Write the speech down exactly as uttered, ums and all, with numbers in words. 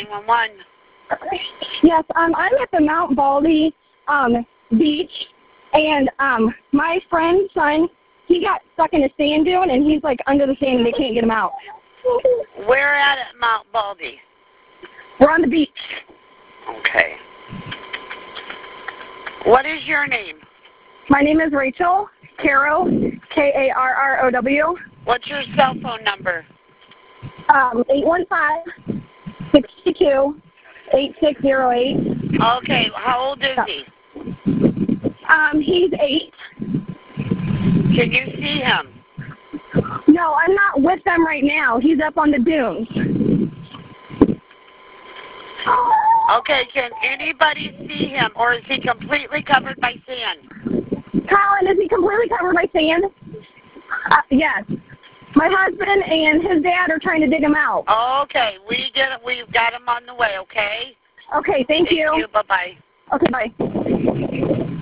one one. Yes, um, I'm at the Mount Baldy um, beach, and um, my friend's son, he got stuck in a sand dune, and he's, like, under the sand, and they can't get him out. Where at at Mount Baldy? We're on the beach. Okay. What is your name? My name is Rachel Caro, K A R R O W. What's your cell phone number? Um, eight one five, six two, eight six zero eight. Okay, how old is he? Um, he's eight. Can you see him? No, I'm not with them right now. He's up on the dunes. Okay, can anybody see him, or is he completely covered by sand? Colin, is he completely covered by sand? Uh, yes. My husband and his dad are trying to dig him out. Okay, we get it. We've got him on the way, okay? Okay, thank, Thank you. you. Bye-bye. Okay, bye.